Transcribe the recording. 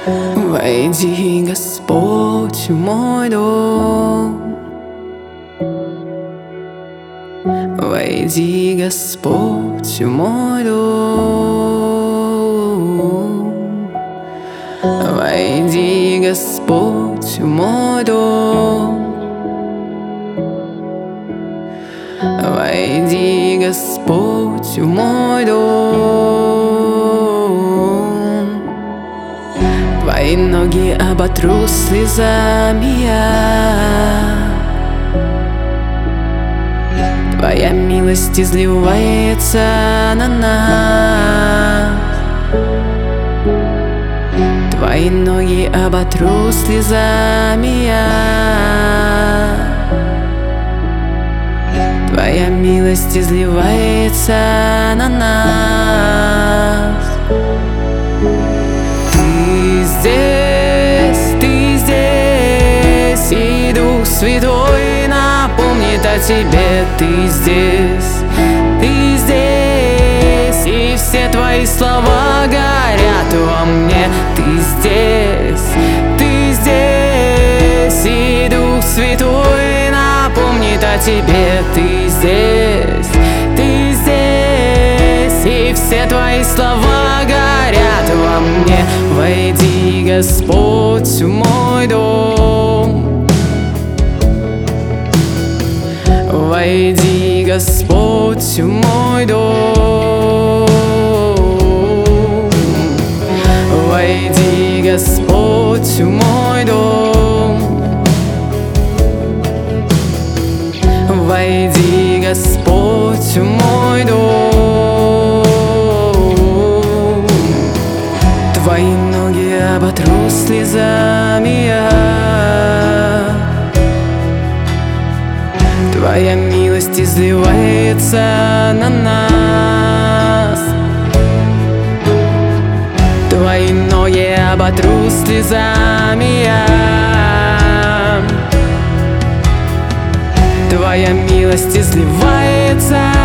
Войди, Господь, в мой дом. Войди, Господь, в мой дом. Войди, Господь, в мой дом. Войди, Господь, в мой дом. Твои ноги оботру слезами я. Твоя милость изливается на нас. Твои ноги оботру слезами я. Твоя милость изливается на нас. Ты здесь, и Дух Святой напомнит о тебе. Ты здесь, и все твои слова горят во мне. Ты здесь, и Дух Святой напомнит о тебе. Ты здесь, и все твои слова горят во мне. Войди, Господь, в мой дом. Войди, Господь, в мой дом. Войди, Господь, в мой дом. Войди, Господь, в мой дом. Твои ноги оботру слезами я. Твоя милость изливается на нас. Твои ноги оботру слезами я. Твоя милость изливается